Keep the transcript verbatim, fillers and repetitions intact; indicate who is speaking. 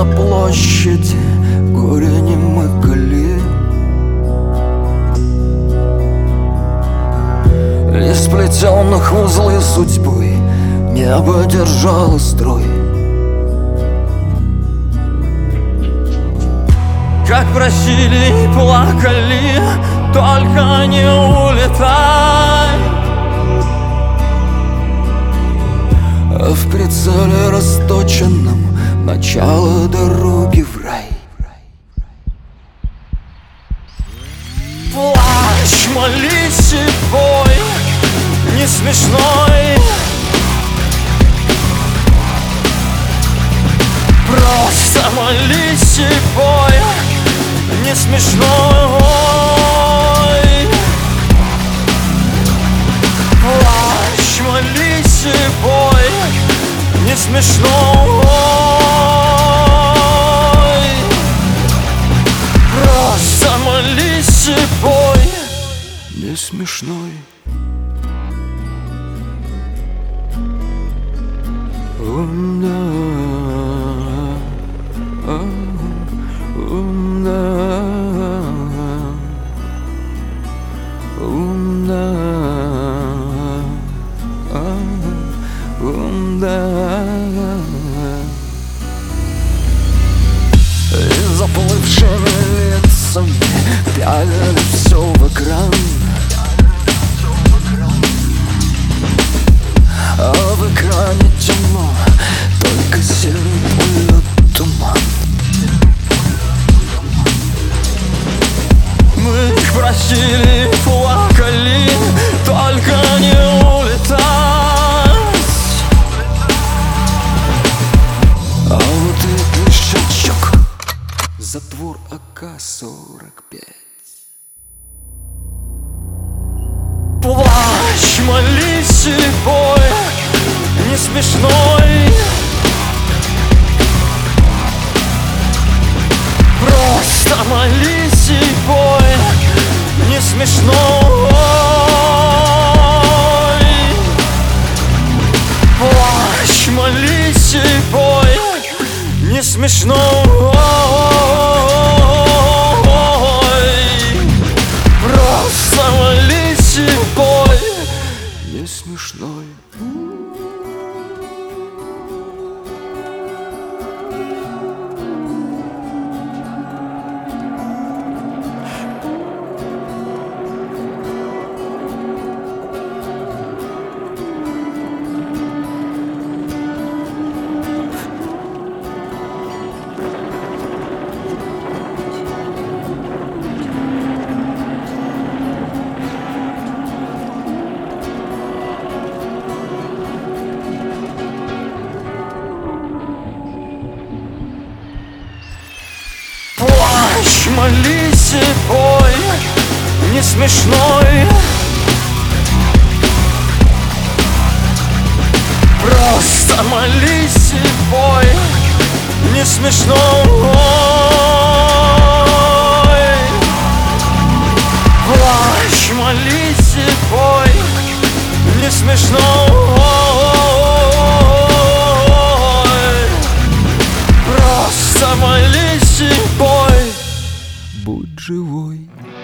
Speaker 1: на площади горе не мыкали. Из сплетенных в узлы судьбой небо держало строй. Как просили и плакали, только не улетай. А в прицеле расточенном начало дороги в рай. Плачь, молись и пой, не смешной. Просто молись и пой, не смешной. Плачь, молись и пой, не смешной. Просто молись и пой, не смешной. И заплывшими лицами пялили все в экран. А в экране темно, только серый плывет туман. Мы их просили, плакали, только не улетать. А вот и щелчок, затвор А К сорок пять. Плачь, молись и пой, не смешной. Просто молись и пой, не смешной. Плачь, молись и пой, не смешной. Просто молись и пой, не смешной. Плачь, молись и пой, не смешной. Просто молись и пой, не смешной. Плачь, молись и пой, не смешной. Просто молись и пой, будь живой.